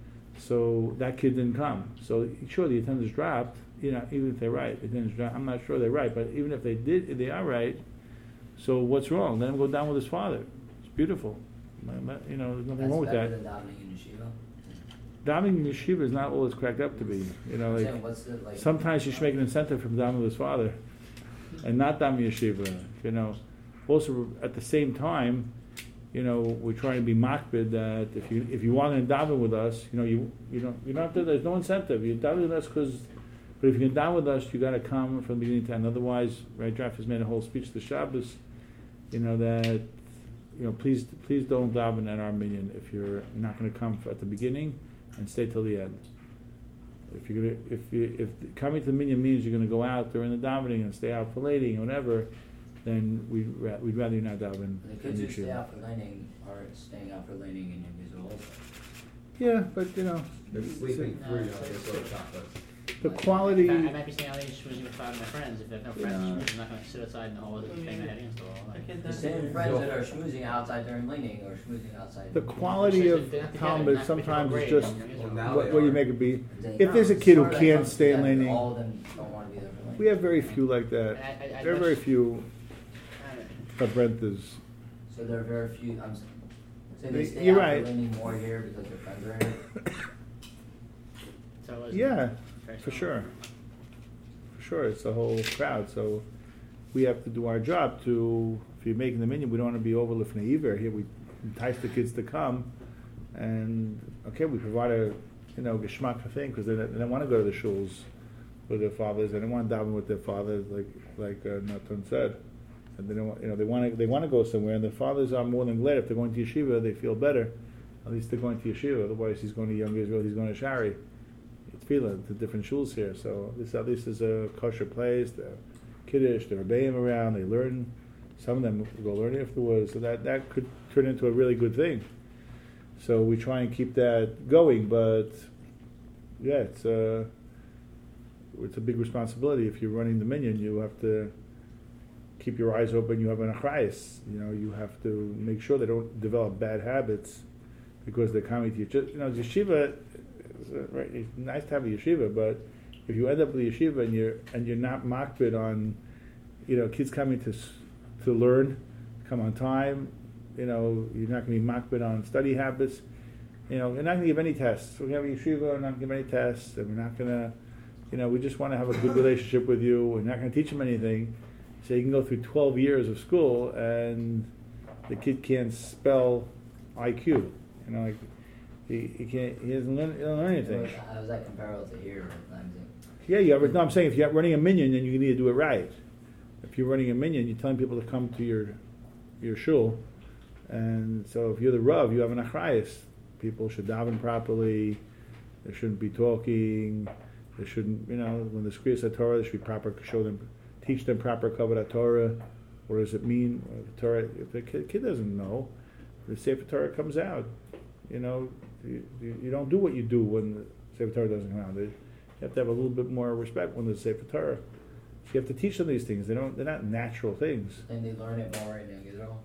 So that kid didn't come. So sure, the attendance dropped. You know, even if they're right, the attendance dropped. I'm not sure they're right, but even if they did, if they are right. So what's wrong? Let him go down with his father. It's beautiful. You know, there's nothing That's wrong with better that. than davening in yeshiva. Davening in yeshiva is not all it's cracked up to be. You know, like, Saying, what's the, like, sometimes you should make an incentive from davening with his father, and not davening yeshiva. You know, also at the same time, you know, we're trying to be makbid that if you if you want to daven with us, you know, you you don't you don't have to. There's no incentive. You daven with us because, but if you can daven with us, you got to come from the beginning to end. Otherwise, right? Draft has made a whole speech to Shabbos. You know that. You know, please, please don't daven at our minyan if you're not going to come at the beginning, and stay till the end. If you're gonna, if you, if coming to the minyan means you're going to go out during the davening and stay out for lating or whatever, then we'd ra- we'd rather you not daven. the kids who stay out for laning are staying out for laning in your musical also. Yeah, but you know, They're sleeping No, through, you know, it's- they sort of chocolates. the quality. I, I might be saying I just schmoozing with five of my friends. If there's no friends Yeah. schmoozing, I'm not going to sit outside in the hall with a thing my head against the wall. Like, The same friends that are schmoozing outside during laning or schmoozing outside. The quality of They're not together, Talmud not sometimes because is they're just great. Well, now what, they what you are. make it be. They- If no, there's a it's kid who sort of can't comes stay together, laning, all of them don't want to be there for laning. we have very few like that. I, I, I There are very few. I- Brent is. So there are very few, I'm saying, so Y- they stay you're out right. for laning more here because their friends are here. So it was Yeah, very for strong. sure. For sure, it's the whole crowd. So we have to do our job to, if you're making the minyan, we don't want to be overlifting either. Here we entice the kids to come, and okay, we provide a, you know, geschmack thing because they, they don't want to go to the shuls with their fathers. They don't want to daven with their fathers, like like uh, Natan said. And they don't, want- you know, they want to they want to go somewhere, and their fathers are more than glad if they're going to yeshiva. They feel better. At least they're going to yeshiva. Otherwise, he's going to Young Israel. He's going to Shari. It's feeling the different shuls here. So this at least is a kosher place. They're kiddush. They're obeying around. They learn. Some of them go learn afterwards. So that that could turn into a really good thing. So we try and keep that going. But yeah, it's a it's a big responsibility. If you're running the minyan, you have to keep your eyes open. You have an achrayus. You know, you have to make sure they don't develop bad habits because they're coming to you. You know, yeshiva. Right, it's nice to have a yeshiva, but if you end up with a yeshiva and you're and you're not makbid on, you know, kids coming to s- to learn, come on time, you know, you're not going to be makbid on study habits. You know, you're not going to give any tests. We're going to have a yeshiva, we're not going to give any tests, and we're not going to, you know, we just want to have a good relationship with you. We're not going to teach them anything. So you can go through twelve years of school and the kid can't spell I Q. You know, like he, he can't, he doesn't learn, he doesn't learn anything. How is that comparable to here? I'm saying. Yeah, you have, no, I'm saying if you're running a minyan, then you need to do it right. If you're running a minyan, you're telling people to come to your your shul, and so if you're the rav, you have an achrayus. People should daven properly. They shouldn't be talking. They shouldn't, you know, when the Skriyas Torah, they should be proper. Show them, teach them proper kavod Torah. What does it mean? The Torah. If the kid, kid doesn't know, the Sefer Torah comes out. You know, you, you, you don't do what you do when the Sefer Torah doesn't come out. They, you have to have a little bit more respect when there's Sefer Torah. So you have to teach them these things. They don't. They're not natural things. And they learn it more in Young Israel.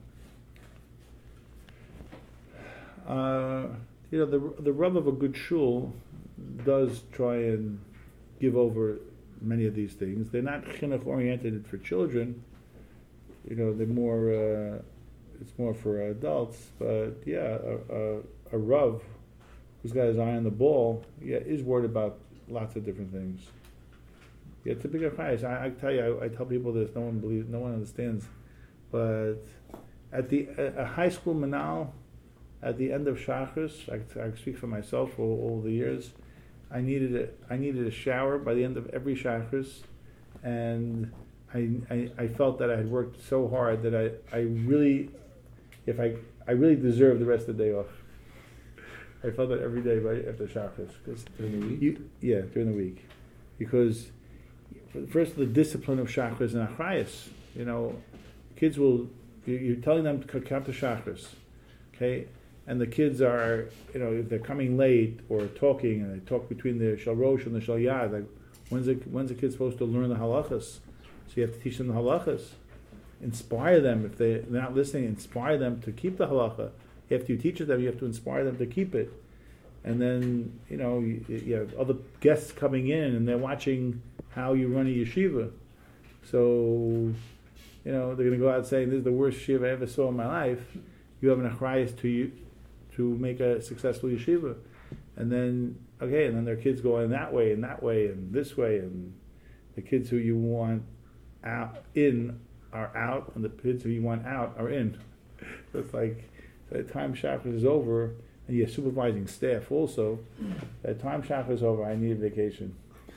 Uh, you know, the the rub of a good shul does try and give over many of these things. They're not chinuch oriented for children. You know, they're more. Uh, it's more for adults. But yeah, a, a, a rav who's got his eye on the ball, yeah, is worried about lots of different things. Yeah, it's a big price. I, I tell you, I, I tell people this. No one believes. No one understands. But at the a, a high school manal, at the end of Shachris, I, I speak for myself for all, all the years. I needed a I needed a shower by the end of every Shachris, and I, I I felt that I had worked so hard that I I really, if I I really deserve the rest of the day off. I felt that every day right after Shacharis. Cause During the week? you, yeah, during the week. Because first the discipline of Shacharis and Achrayas. You know, kids will, you're telling them to come to Shacharis, okay? And the kids are, you know, if they're coming late or talking, and they talk between the Shal Rosh and the Shal Yad, like, when's the, when's the kid supposed to learn the halachas? So you have to teach them the halachas. Inspire them. If they, they're not listening, inspire them to keep the halacha. After you teach it them, you have to inspire them to keep it. And then, you know, you, you have other guests coming in, and they're watching how you run a yeshiva. So, you know, they're going to go out saying, this is the worst yeshiva I ever saw in my life. You have an achrayas to you, to make a successful yeshiva. And then, okay, and then their kids go in that way, and that way, and this way, and the kids who you want out in are out, and the kids who you want out are in. So it's like, by the time Shacharis is over, and you're supervising staff also, by the time Shacharis is over, I need a vacation.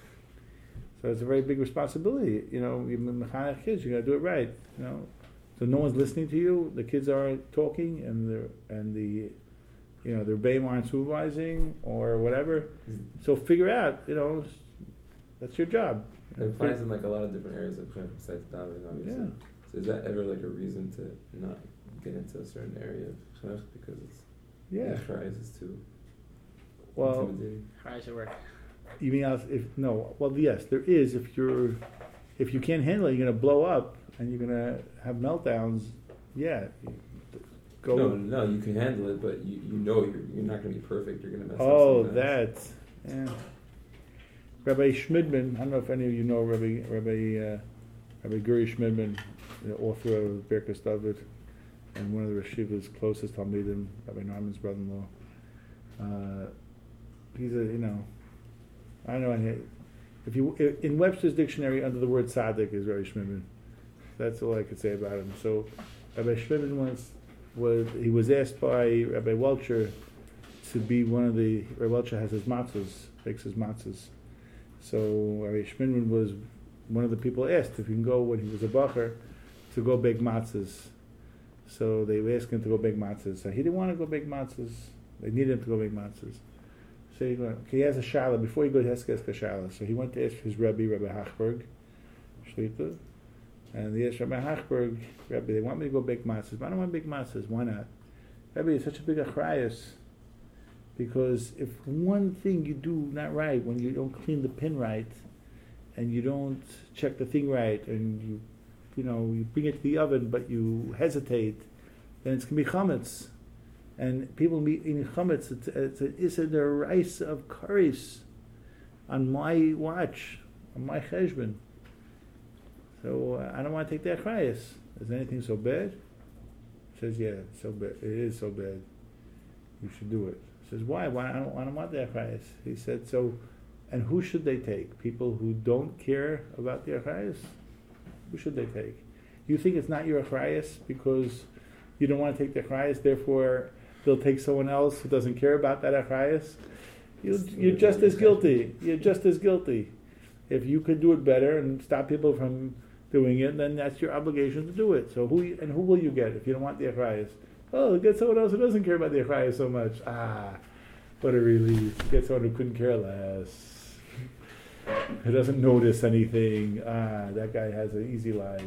So it's a very big responsibility. You know, you're mechanech kids, you got to do it right. You know, so no one's listening to you. The kids are talking, and the and the, you know, their rebbeim aren't supervising or whatever. So figure out. You know, that's your job. It applies in like a lot of different areas of Chef besides davening, obviously. Yeah. So is that ever like a reason to not get into a certain area of Chef because it's Yeah. the tries is too Well, intimidating? How does it work? you mean else if no? Well, yes, there is. If you're, if you can't handle it, you're gonna blow up and you're gonna have meltdowns. Yeah. Go. No, no, you can handle it, but you, you know you're you're not going to be perfect. You're going to mess Oh, up sometimes. that. Yeah. Rabbi Schmidman, I don't know if any of you know Rabbi Rabbi uh, Rabbi Guri Schmidman, the author of Birkas David, and one of the Yeshiva's closest Talmidim, Rabbi Norman's brother-in-law. Uh, he's a, you know, I don't know, if you in Webster's dictionary under the word tzaddik is Rabbi Schmidman. That's all I could say about him. So Rabbi Schmidman once was he was asked by Rabbi Welcher to be one of the Rabbi Welcher has his matzahs, makes his matzahs. So Rabbi Schmidman was one of the people asked if he can go when he was a bacher to go bake matzahs. So they asked him to go bake matzahs. So he didn't want to go bake matzahs. They needed him to go bake matzahs. So he went, okay, he has a shala. Before he goes, he has to ask a shala. So he went to ask his Rebbe, Rabbi Hachberg, Shlita. And he asked Rabbi Hachberg, Rebbe, they want me to go bake matzahs. But I don't want to bake matzahs. Why not? Rebbe, it's such a big achrayas. Because if one thing you do not right, when you don't clean the pin right, and you don't check the thing right, and you, you know, you bring it to the oven, but you hesitate, then it's going to be chametz. And people meet in chametz, it's, it's, it's a rice of curries on my watch, on my cheshbon. So uh, I don't want to take that achrayas. Is anything so bad? He says, yeah, it's so bad. It is so bad. You should do it. He says, why? Why I don't, I don't want the achrayas. He said, so, and who should they take? People who don't care about the achrayas? Who should they take? You think it's not your achrayas because you don't want to take the achrayas, therefore they'll take someone else who doesn't care about that achrayas? You, you're just as guilty. You're just as guilty. If you could do it better and stop people from doing it, then that's your obligation to do it. So who you, and who will you get if you don't want the achrayas? Oh, get someone else who doesn't care about the achrayas so much. Ah, what a relief. Get someone who couldn't care less. Who doesn't notice anything. Ah, that guy has an easy life.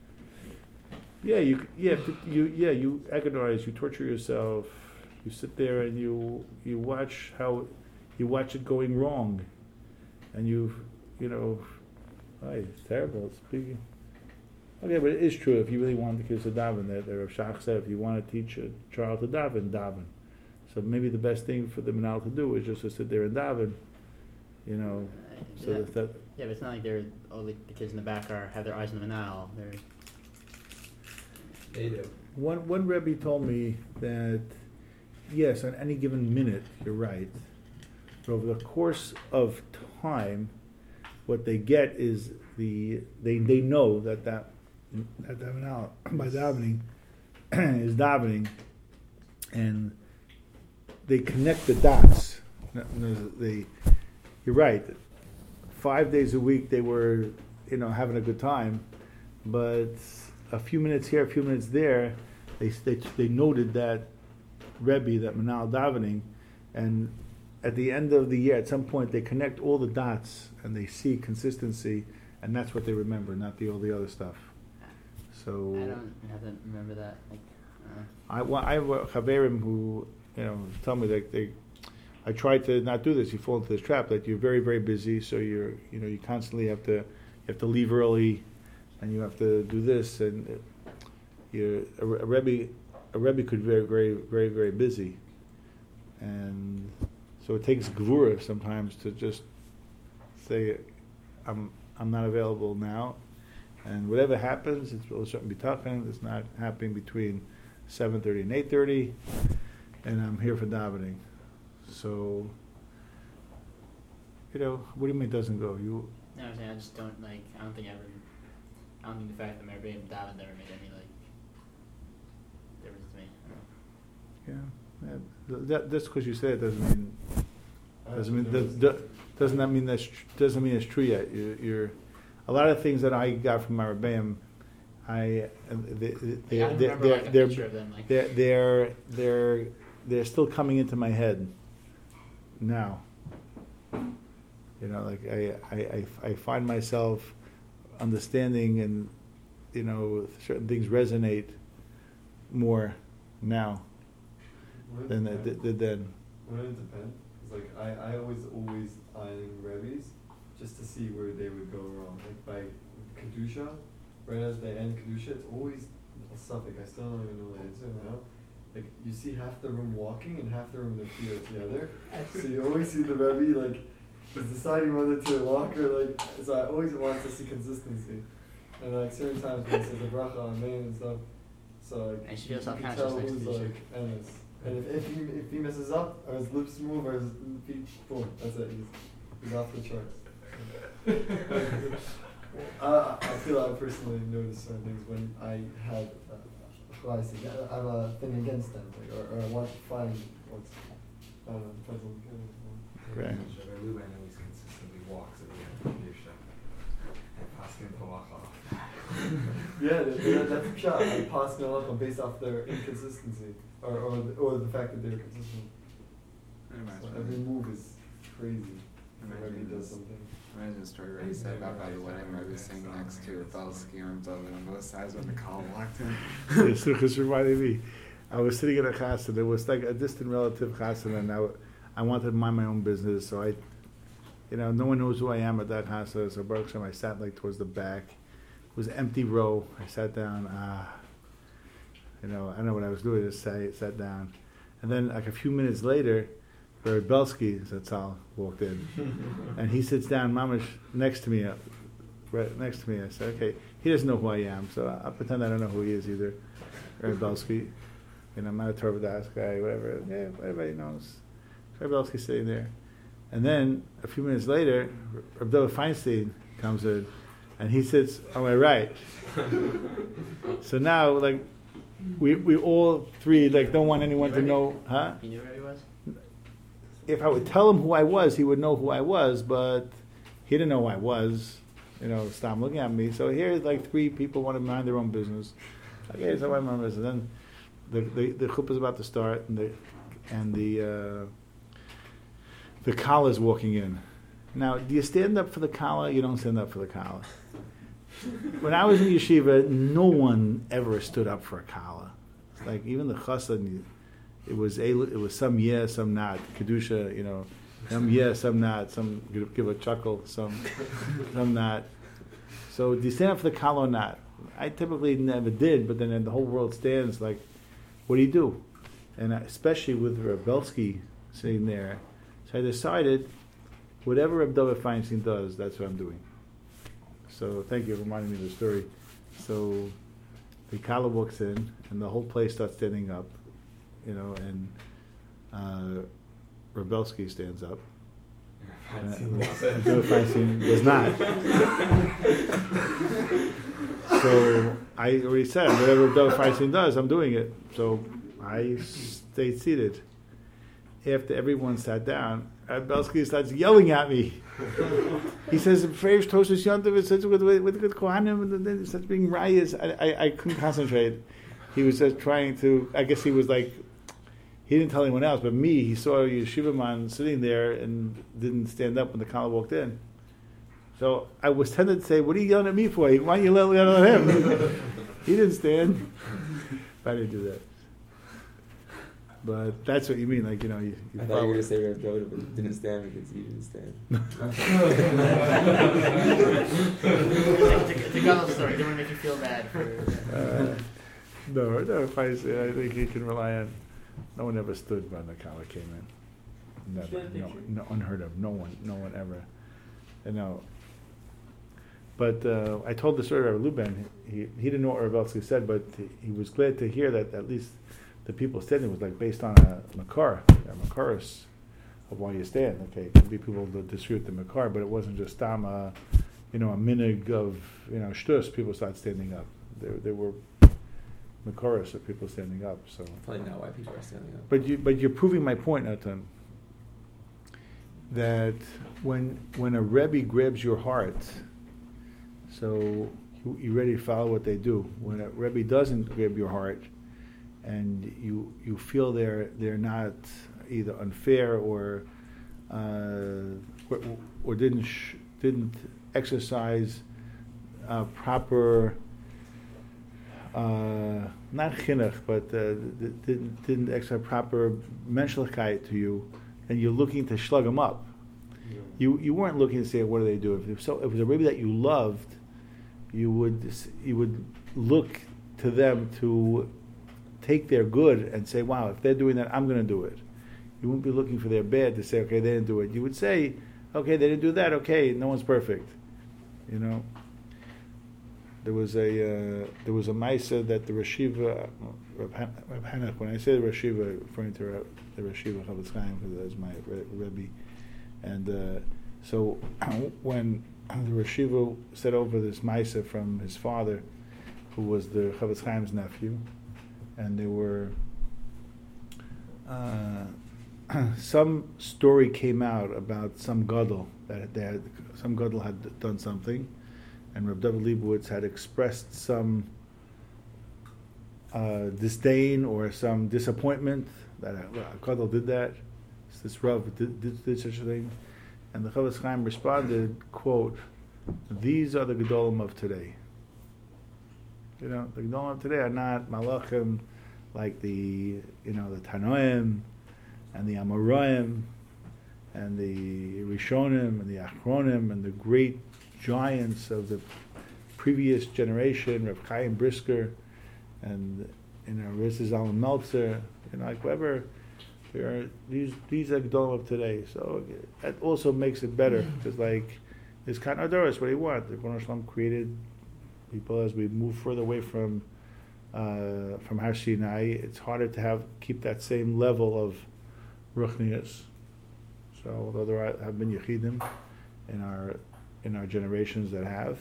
Yeah, you yeah you yeah you agonize, you torture yourself. You sit there and you you watch how you watch it going wrong, and you you know, oh, it's terrible. It's big. Okay, but it is true. If you really want the kids to daven, that Rav Shach said, if you want to teach a child to daven, daven. So maybe the best thing for the menal to do is just to sit there and daven, you know. So yeah. that, that Yeah, but it's not like they're all the, the kids in the back are have their eyes on the manal. They're They do. one one Rebbe told me that yes, on any given minute, you're right. But over the course of time, what they get is the they they know that that that davening by davening is davening, and they connect the dots. They, you're right. Five days a week they were, you know, having a good time, but a few minutes here, a few minutes there, they they they noted that Rebbe, that Manal davening, and at the end of the year, at some point, they connect all the dots and they see consistency, and that's what they remember, not the all the other stuff. So I don't have to remember that. Like, uh, I well, I have a chaverim who you know tell me that they. I try to not do this. You fall into this trap that you're very very busy, so you're you know you constantly have to you have to leave early, and you have to do this, and you're a, a rebbe a rebbe could be very very very very busy, and so it takes gvura sometimes to just say, I'm I'm not available now, and whatever happens, it's a certain bitachon. It's not happening between seven thirty and eight thirty, and I'm here for davening. So, you know, what do you mean it doesn't go? You no, I'm saying I just don't like. I don't think ever. I don't think the fact that my Rebbe davened never made any like difference to me. I don't know. yeah, yeah that, that's because you say it doesn't mean doesn't mean There's- that, that, doesn't that mean that's tr- doesn't mean it's true yet. You, you're a lot of things that I got from my Rebbeim, I uh, they, they, Yeah, I they, remember they're, like a they're, picture of them. Like, they're they're they're they're still coming into my head now. You know, like I, I, I, I find myself understanding, and you know, certain things resonate more now Would it than they depend? did then. Would it depend? It's like I, I always always eyeing Rebbe's just to see where they would go wrong. Like by Kedusha, right as they end Kedusha, it's always a suffix. I still don't even know what it is now. Like you see half the room walking and half the room their feet are together. So you always see the Rebbe like he's deciding whether to walk or like. So I always want to see consistency. And like certain times when he says the bracha on man and stuff, so like And she you feels can self-conscious tell next to who's the like Ennis. And if, if he if he messes up, or his lips move, or his feet, boom, that's it. He's, he's off the charts. uh, I feel I personally notice certain things when I have uh, I have a thing against them, like, or, or I want to find what's I don't know, depends on the case. Right. Rabbi Luban always consistently walks at the end of Kedusha. And Paskin Palacha. Yeah, that, that, that's a shot. I pass Malachim based off their inconsistency, or or the, or the fact that they're consistent. So every move is crazy. Whenever he does something. Imagine a story where he said about by the wedding where he was sitting next to Belsky and David on both sides when the call walked in. It's just reminded me. I was sitting in a chassan. It was like a distant relative chassan, and I, w- I wanted to mind my own business. So I, you know, no one knows who I am at that chassan. So Baruch Hashem, I sat like towards the back. It was an empty row. I sat down. Ah, you know, I don't know what I was doing. I just sat, sat down, and then like a few minutes later, Rabbi Belsky Zatzal walked in, and he sits down, mamash, next to me, uh, right next to me. I said, okay, he doesn't know who I am, so I- I'll pretend I don't know who he is either. Rabbi Belsky, you know, I'm not a Torah Das guy, whatever. Yeah, everybody knows. Rabbi Belsky sitting there, and then a few minutes later, Rabbi David Feinstein comes in, and he sits on my right. So now, like, we we all three like don't want anyone to know, huh? You knew where he was? If I would tell him who I was, he would know who I was, but he didn't know who I was. You know, stop looking at me. So here's like three people want to mind their own business. Okay, so I remember this. And then the the, the chuppah is about to start, and the and the uh, the kala is walking in. Now, do you stand up for the kala? You don't stand up for the kala. When I was in yeshiva, no one ever stood up for a kala. Like even the chassan. It was a, it was some yeah, some not. Kedusha, you know, some yeah, some not. Some give, give a chuckle, some some not. So do you stand up for the kala or not? I typically never did, but then the whole world stands like, what do you do? And I, especially with Reb Belsky sitting there, so I decided, whatever Reb David Feinstein does, that's what I'm doing. So thank you for reminding me of the story. So the kala walks in, and the whole place starts standing up. You know, and uh, Reb Belsky stands up. Uh, David Feinstein does not. So I already said, whatever David Feinstein does, I'm doing it. So I stayed seated. After everyone sat down, Reb Belsky starts yelling at me. He says, "Freish Toshes Yontiv is such with with with Kohanim," and then he starts being riots. I, I I couldn't concentrate. he was just trying to. I guess he was like, he didn't tell anyone else, but me. He saw a yeshiva man sitting there and didn't stand up when the Kala walked in. So I was tempted to say, "What are you yelling at me for? Why don't you yell at him?" He didn't stand. But I didn't do that. But that's what you mean, like, you know, you, you I thought you were going to say Rav Doda, but it didn't stand because you didn't stand. The Gadol story didn't make you feel bad for. Uh, no, no. If I say, I think you can rely on. No one ever stood when the Kala came in. Never. No, no, unheard of. No one. No one ever. You know. But uh, I told the story of Rabbi Luben. He he didn't know what Rav Belsky said, but he, he was glad to hear that at least the people standing was like based on a makar, a makaris of why you stand. Okay, it could be people that disagree with the makar, but it wasn't just tam, uh, you know, a minig of, you know, shtus. People started standing up. There there were makaris of people standing up. So Probably not why people are standing up. But you but you're proving my point, Natan. That when when a rebbe grabs your heart, so you, you're ready to follow what they do. When a rebbe doesn't grab your heart, and you you feel they're they're not either unfair or uh, or, or didn't sh- didn't exercise uh, proper uh, not chinuch, but uh, didn't didn't exercise proper menschlichkeit to you, and you're looking to slug them up. Yeah. You you weren't looking to say, what do they do? If, if so, if it was a rebbe that you loved, you would you would look to them to take their good and say, wow, if they're doing that, I'm going to do it. You wouldn't be looking for their bad to say, okay, they didn't do it. You would say, okay, they didn't do that. Okay, no one's perfect. You know, there was a uh, there was a ma'aseh that the Rashiva, Reb Hanach, when I say the Rashiva, referring to Reb, the Rashiva Chavetz Chaim, because that's my Rebbe, and uh, so when the Rashiva said over this ma'aseh from his father, who was the Chavetz Chaim's nephew, and there were uh, some story came out about some gadol that they had, some gadol had done something, and Reb David Leibowitz had expressed some uh, disdain or some disappointment that a, a gadol did that. This Rav did, did, did such a thing, and the Chavetz Chaim responded, "Quote: These are the gedolim of today." You know, the gedolim of today are not malachim like the, you know, the Tanoim and the Amoraim and the Rishonim and the Achronim and the great giants of the previous generation, Rav Chaim Brisker and, you know, Rav Zalman Meltzer, you know, like whatever. There are, these these are gedolim of today, so that also makes it better, because like it's kind of adoros. What do you want? The Rebbeinu Shalom created people as we move further away from uh, from Har Sinai. It's harder to have keep that same level of ruchnius. So although there are, have been yechidim in our in our generations that have,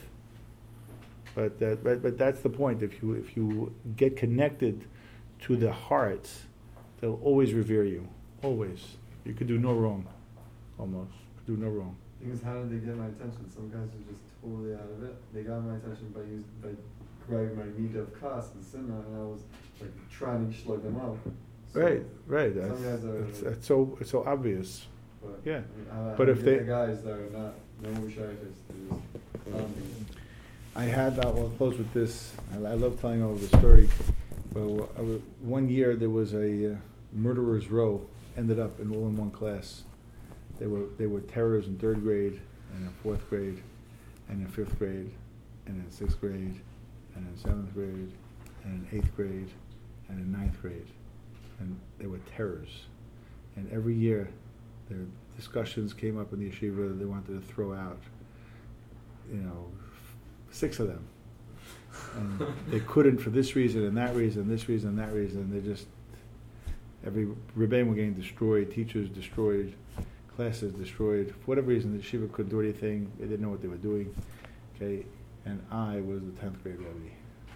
but that but, but that's the point. If you if you get connected to the hearts, they'll always revere you. Always. You could do no wrong. Almost. Could do no wrong. The thing is, how did they get my attention? Some guys are just totally out of it. They got my attention by use, by grabbing my meat of kas and sinna, and I was like trying to slug them up. So Right, right. Some That's, guys are. it's, it's so it's so obvious. But, Yeah. I mean, I, But I if get they- the guys that are not no shaykhs, um, I had, uh, well, I'll close with this. I, I love telling all of the story. Well, I was, one year there was a uh, murderer's row, ended up in all in one class. They were they were terrors in third grade, and in fourth grade, and in fifth grade, and in sixth grade, and in seventh grade, and in eighth grade, and in ninth grade, and they were terrors. And every year, their discussions came up in the yeshiva that they wanted to throw out, you know, six of them. And they couldn't for this reason and that reason, this reason and that reason. They just, every rebbeim were getting destroyed, teachers destroyed, classes destroyed. For whatever reason, the yeshiva couldn't do anything. They didn't know what they were doing. Okay, and I was the tenth grade rebbe.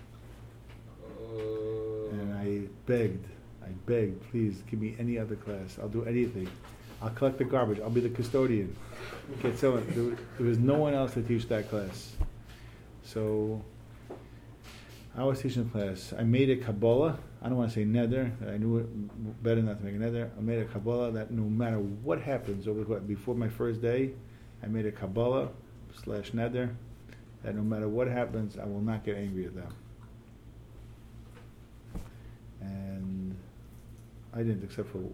Oh. And I begged, I begged, please give me any other class. I'll do anything. I'll collect the garbage. I'll be the custodian. Okay, so there, there was no one else to teach that class. So I was teaching a class. I made a Kabbalah. I don't want to say neder. I knew it better not to make a neder. I made a Kabbalah that no matter what happens over what before my first day, I made a Kabbalah slash neder that no matter what happens, I will not get angry at them. And I didn't, except for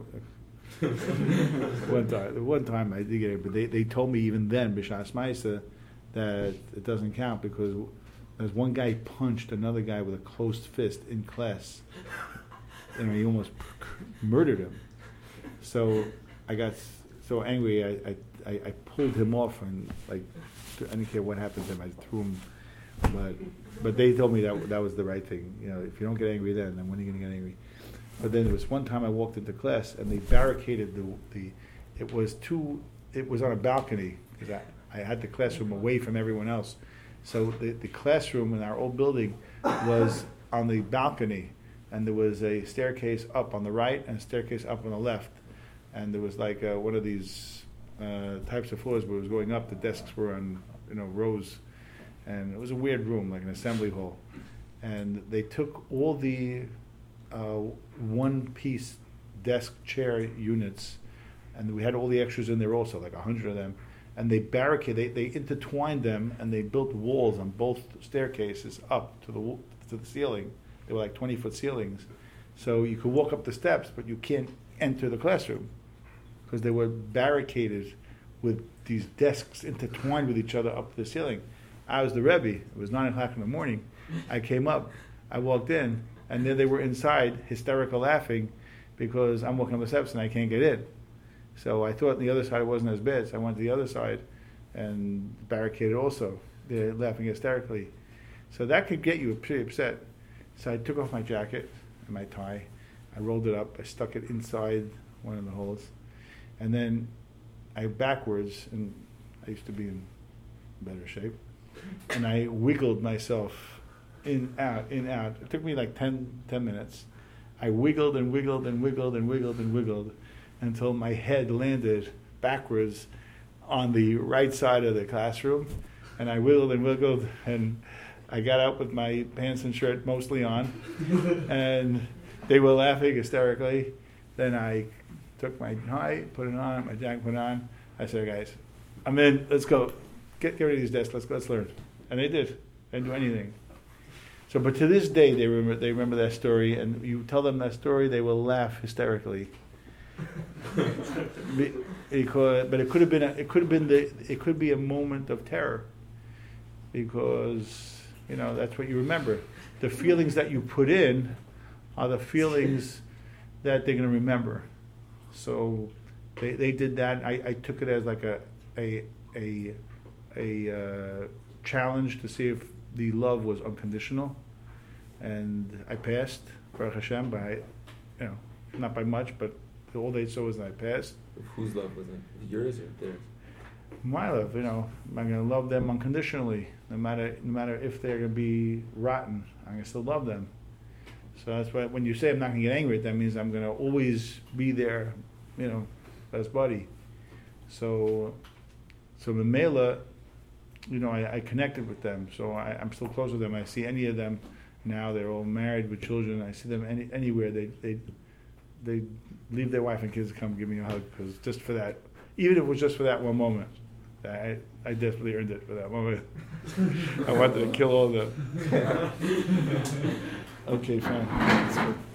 one time. One time I did get angry, but they, they told me even then, B'Shas Ma'aseh, that it doesn't count because there's one guy punched another guy with a closed fist in class. You know, he almost murdered him. So I got so angry, I, I, I pulled him off and like I didn't care what happened to him. I threw him, but but they told me that that was the right thing. You know, if you don't get angry then, then when are you going to get angry? But then there was one time I walked into class and they barricaded the the. It was too. It was on a balcony because I. I had the classroom away from everyone else. So the, the classroom in our old building was on the balcony, and there was a staircase up on the right and a staircase up on the left. And there was like uh, one of these uh, types of floors where it was going up, the desks were on, you know, rows. And it was a weird room, like an assembly hall. And they took all the uh, one-piece desk chair units, and we had all the extras in there also, like a hundred of them. And they barricaded, they, they intertwined them, and they built walls on both staircases up to the to the ceiling. They were like twenty-foot ceilings. So you could walk up the steps, but you can't enter the classroom because they were barricaded with these desks intertwined with each other up to the ceiling. I was the Rebbe. It was nine o'clock in the morning. I came up, I walked in, and there they were inside, hysterical laughing because I'm walking up the steps and I can't get in. So I thought the other side wasn't as bad, so I went to the other side and barricaded also. They're laughing hysterically. So that could get you pretty upset. So I took off my jacket and my tie. I rolled it up. I stuck it inside one of the holes. And then I backwards, and I used to be in better shape, and I wiggled myself in, out, in, out. It took me like ten, ten minutes. I wiggled and wiggled and wiggled and wiggled and wiggled until my head landed backwards on the right side of the classroom, and I wiggled and wiggled, and I got out with my pants and shirt mostly on, and they were laughing hysterically. Then I took my tie, put it on, my jacket put it on. I said, guys, I'm in, let's go. Get, get rid of these desks, let's, let's learn. And they did. They didn't do anything. So, but to this day, they remember, they remember that story, and you tell them that story, they will laugh hysterically. Because, but it could have been a, it could have been the it could be a moment of terror, because you know that's what you remember. The feelings that you put in are the feelings that they're going to remember. So they they did that. I, I took it as like a a a a uh, challenge to see if the love was unconditional, and I passed, Baruch Hashem, by you know not by much, but all they saw was that I passed. Whose love was it? Yours or theirs? My love, you know, I'm going to love them unconditionally, no matter no matter if they're going to be rotten. I'm going to still love them. So that's why when you say I'm not going to get angry, that means I'm going to always be there, you know, best buddy. So, so Mamela, you know, I, I connected with them, so I, I'm still close with them. I see any of them now; they're all married with children. I see them any, anywhere. They they they leave their wife and kids to come give me a hug, because just for that, even if it was just for that one moment, I I definitely earned it for that moment. I wanted to kill all of them. Okay, fine. Let's go.